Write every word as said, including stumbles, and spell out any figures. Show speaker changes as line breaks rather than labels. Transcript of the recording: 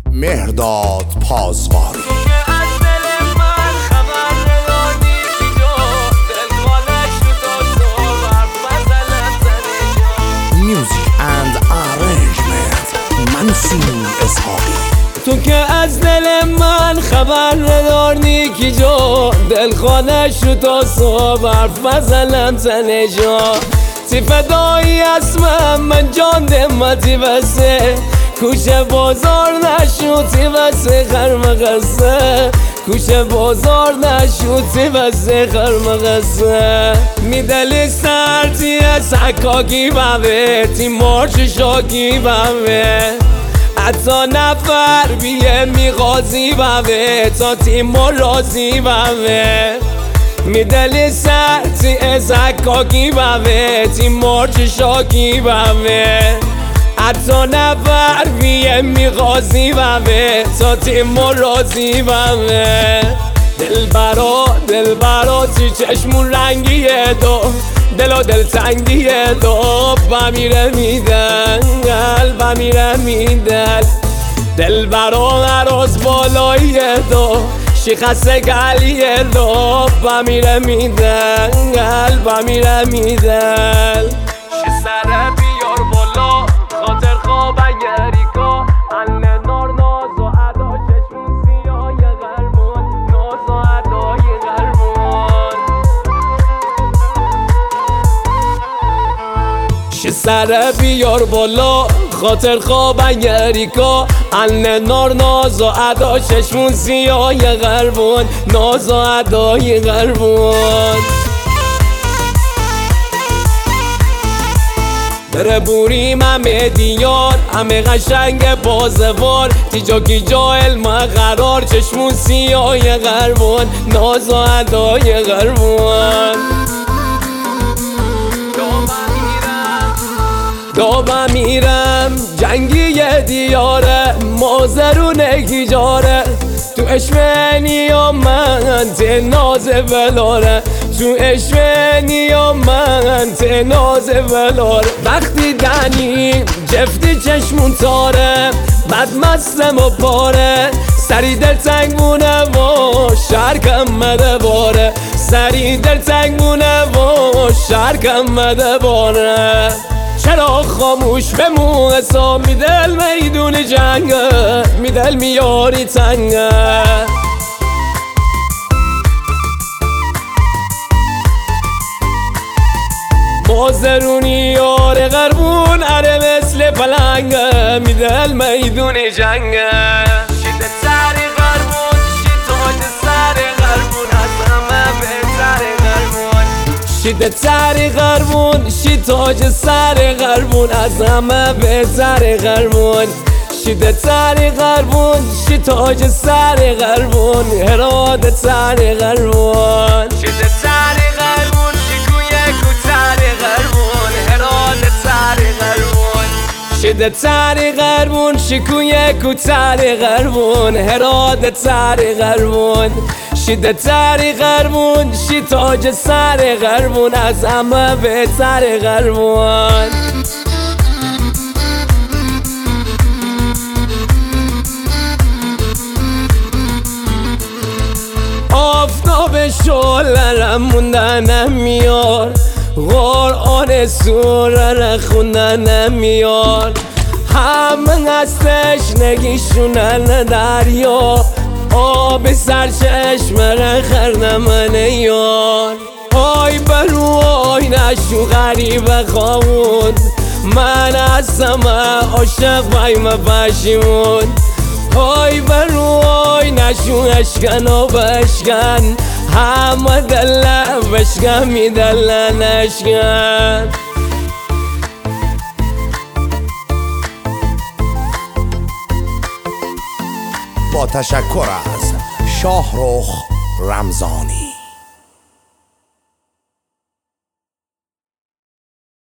مهرداد پازواری. Music and arrangement منصور اسحاقی.
تو که از دل من خبر نداری کی جا، دل خانش رو تا صبح حرف بزنم تنه جا. تی فدایی اسمم من جان دمتی بسه، کوچه بازار نشو تی بسه خرمغسه، کوچه بازار نشو تی بسه خرمغسه. میدلی سر تی از حکاکی بوه، تی مارچ شاکی بوه، حتی نفر بیه میغازی بوه، تا تی مرازی بوه. میدلی سر تی از حکاکی بوه، تی مارچ شاکی بوه، حتی نفر بیه میغازی بوه، تا تی مرازی بوه. دل برا دل برا تی چشمون رنگیه تو، دل و دل تنگیه تو، بمیره میدن قلب بمیره میدن. دل برا عراض بالاییه تو، شیخسته گلیه تو، بمیره میدن قلب بمیره میدن. شی سره بیار بالا خاطر خواب اگریکا، انه نار ناز و عدا چشمون سیاه غربون، ناز و عدای غربون. شی سره بیار بالا خاطر خواب اگریکا، انه نار ناز و عدا چشمون سیاه غربون، ناز و عدای غربون. بره بوریم همه دیار همه قشنگ بازوار، تی جا کی جا علم قرار چشمون سیاه غربون، ناز و عدای غربون. دابم میرم جنگی دیاره، مازرون گیجاره، تو اشمنی و من ته ناز ولاره، تو اشمنی و من ته ناز ولاره. وقتی دنی جفتی چشمون تاره، بد مستم و پاره، سری دل تنگ مونه و شرکم مده باره، سری دل تنگ مونه و شرکم مده باره. چرا خاموش بمون حساب میدل میدون جنگه، میدل میاری تنگه. مازرونی یار غربون اره مثل پلنگه، میدل میدون جنگه. شید سر غربون شید تاج سر غربون، از همه بهتر غربون. شید سر غربون شید تاج سر غربون، از همه بهتر غربون. شید سر غربون شید تاج سر غربون، هرات سر غربون. شید سر غربون شکوی کوتر غربون، هرات سر غربون. شید سر غربون شکوی کوتر غربون، هرات سر غربون. شید سر غربون شید تاج سر غربون، از همه بهتر غربون. آفتاب شعله‌رم موندنم میار، قرآن سوره را خوندنم میار، همه از تشنگیشونن دریا، آب سرچشمه را خرنمنه یار. آی برو آی نشو غریب خامون، من هستم عاشق بایم پشیمون. آی برو آی نشو اشکن و بشکن، همه دلم بشکن میدلن اشکن.
با تشکر از شاهرخ رمضانی.